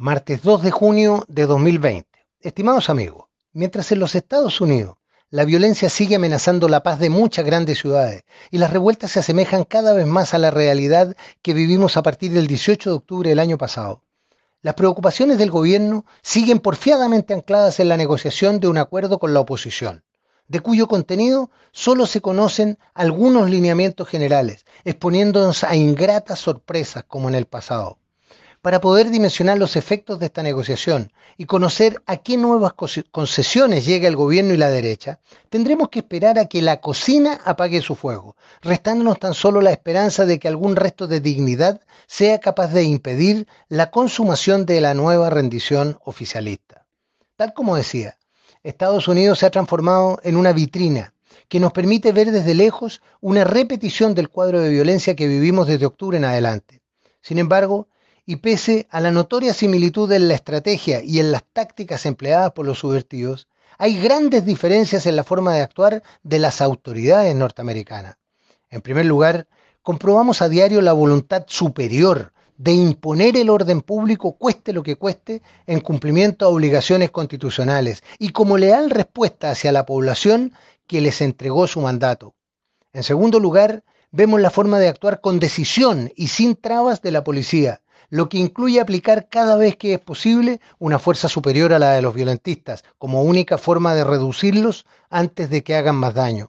Martes 2 de junio de 2020. Estimados amigos, mientras en los Estados Unidos la violencia sigue amenazando la paz de muchas grandes ciudades y las revueltas se asemejan cada vez más a la realidad que vivimos a partir del 18 de octubre del año pasado, las preocupaciones del gobierno siguen porfiadamente ancladas en la negociación de un acuerdo con la oposición, de cuyo contenido solo se conocen algunos lineamientos generales, exponiéndonos a ingratas sorpresas como en el pasado. Para poder dimensionar los efectos de esta negociación y conocer a qué nuevas concesiones llega el gobierno y la derecha, tendremos que esperar a que la cocina apague su fuego, restándonos tan solo la esperanza de que algún resto de dignidad sea capaz de impedir la consumación de la nueva rendición oficialista. Tal como decía, Estados Unidos se ha transformado en una vitrina que nos permite ver desde lejos una repetición del cuadro de violencia que vivimos desde octubre en adelante. Sin embargo, y pese a la notoria similitud en la estrategia y en las tácticas empleadas por los subvertidos, hay grandes diferencias en la forma de actuar de las autoridades norteamericanas. En primer lugar, comprobamos a diario la voluntad superior de imponer el orden público, cueste lo que cueste, en cumplimiento a obligaciones constitucionales y como leal respuesta hacia la población que les entregó su mandato. En segundo lugar, vemos la forma de actuar con decisión y sin trabas de la policía, lo que incluye aplicar cada vez que es posible una fuerza superior a la de los violentistas, como única forma de reducirlos antes de que hagan más daño.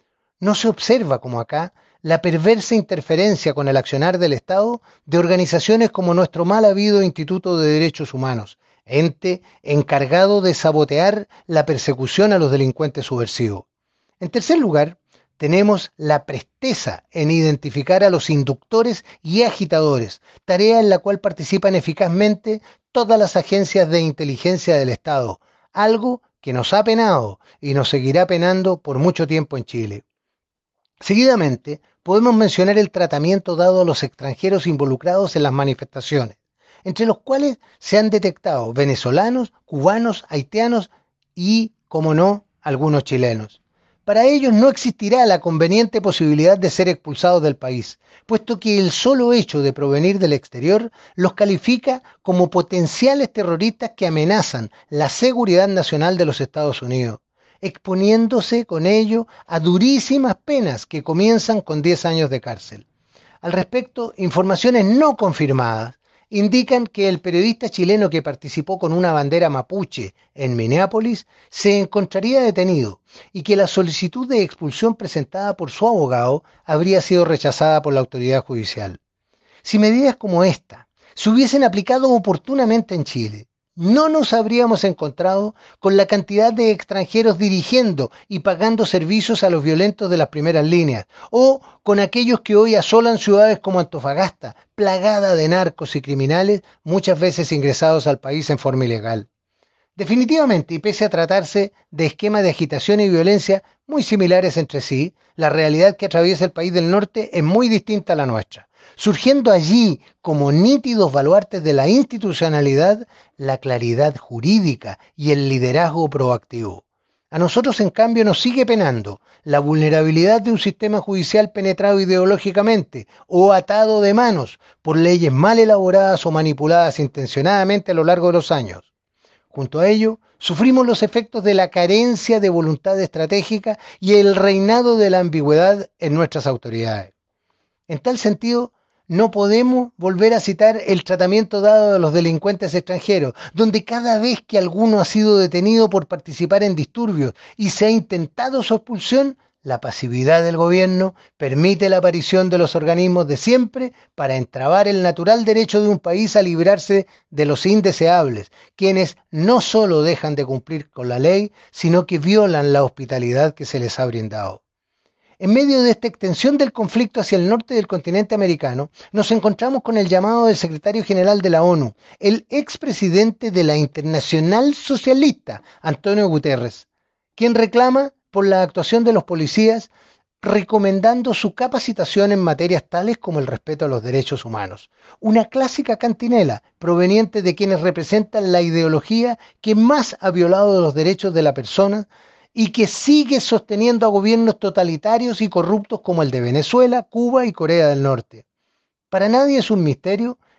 No se observa, como acá, la perversa interferencia con el accionar del Estado de organizaciones como nuestro mal habido Instituto de Derechos Humanos, ente encargado de sabotear la persecución a los delincuentes subversivos. En tercer lugar, tenemos la presteza en identificar a los inductores y agitadores, tarea en la cual participan eficazmente todas las agencias de inteligencia del Estado, algo que nos ha penado y nos seguirá penando por mucho tiempo en Chile. Seguidamente, podemos mencionar el tratamiento dado a los extranjeros involucrados en las manifestaciones, entre los cuales se han detectado venezolanos, cubanos, haitianos y, como no, algunos chilenos. Para ellos no existirá la conveniente posibilidad de ser expulsados del país, puesto que el solo hecho de provenir del exterior los califica como potenciales terroristas que amenazan la seguridad nacional de los Estados Unidos, exponiéndose con ello a durísimas penas que comienzan con 10 años de cárcel. Al respecto, informaciones no confirmadas indican que el periodista chileno que participó con una bandera mapuche en Minneapolis se encontraría detenido y que la solicitud de expulsión presentada por su abogado habría sido rechazada por la autoridad judicial. Si medidas como esta se hubiesen aplicado oportunamente en Chile, no nos habríamos encontrado con la cantidad de extranjeros dirigiendo y pagando servicios a los violentos de las primeras líneas, o con aquellos que hoy asolan ciudades como Antofagasta, plagada de narcos y criminales, muchas veces ingresados al país en forma ilegal. Definitivamente, y pese a tratarse de esquemas de agitación y violencia muy similares entre sí, la realidad que atraviesa el país del norte es muy distinta a la nuestra, surgiendo allí como nítidos baluartes de la institucionalidad, la claridad jurídica y el liderazgo proactivo. A nosotros, en cambio, nos sigue penando la vulnerabilidad de un sistema judicial penetrado ideológicamente o atado de manos por leyes mal elaboradas o manipuladas intencionadamente a lo largo de los años. Junto a ello, sufrimos los efectos de la carencia de voluntad estratégica y el reinado de la ambigüedad en nuestras autoridades. En tal sentido, no podemos volver a citar el tratamiento dado a los delincuentes extranjeros, donde cada vez que alguno ha sido detenido por participar en disturbios y se ha intentado su expulsión, la pasividad del gobierno permite la aparición de los organismos de siempre para entrabar el natural derecho de un país a librarse de los indeseables, quienes no solo dejan de cumplir con la ley, sino que violan la hospitalidad que se les ha brindado. En medio de esta extensión del conflicto hacia el norte del continente americano, nos encontramos con el llamado del secretario general de la ONU, el expresidente de la Internacional Socialista, Antonio Guterres, quien reclama por la actuación de los policías, recomendando su capacitación en materias tales como el respeto a los derechos humanos. Una clásica cantinela proveniente de quienes representan la ideología que más ha violado los derechos de la persona y que sigue sosteniendo a gobiernos totalitarios y corruptos como el de Venezuela, Cuba y Corea del Norte. Para nadie es un misterio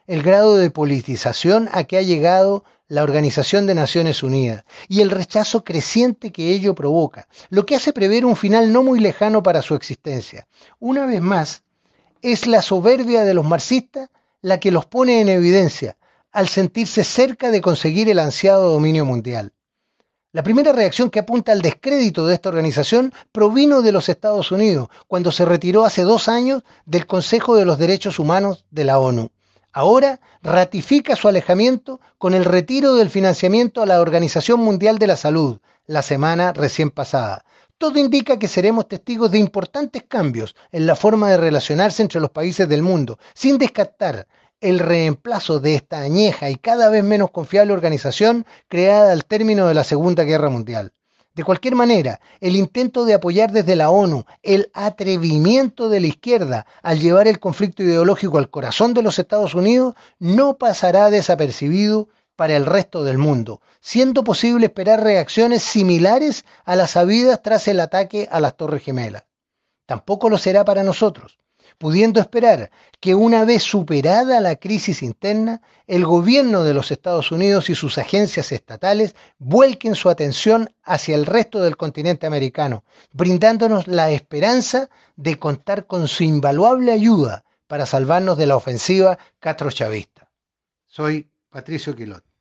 el grado de politización a que ha llegado la Organización de Naciones Unidas y el rechazo creciente que ello provoca, lo que hace prever un final no muy lejano para su existencia. Una vez más, es la soberbia de los marxistas la que los pone en evidencia al sentirse cerca de conseguir el ansiado dominio mundial. La primera reacción que apunta al descrédito de esta organización provino de los Estados Unidos, cuando se retiró hace 2 años del Consejo de los Derechos Humanos de la ONU. Ahora ratifica su alejamiento con el retiro del financiamiento a la Organización Mundial de la Salud la semana recién pasada. Todo indica que seremos testigos de importantes cambios en la forma de relacionarse entre los países del mundo, sin descartar el reemplazo de esta añeja y cada vez menos confiable organización creada al término de la Segunda Guerra Mundial. De cualquier manera, el intento de apoyar desde la ONU, el atrevimiento de la izquierda al llevar el conflicto ideológico al corazón de los Estados Unidos no pasará desapercibido para el resto del mundo, siendo posible esperar reacciones similares a las habidas tras el ataque a las Torres Gemelas. Tampoco lo será para nosotros, pudiendo esperar que una vez superada la crisis interna, el gobierno de los Estados Unidos y sus agencias estatales vuelquen su atención hacia el resto del continente americano, brindándonos la esperanza de contar con su invaluable ayuda para salvarnos de la ofensiva castrochavista. Soy Patricio Quilot.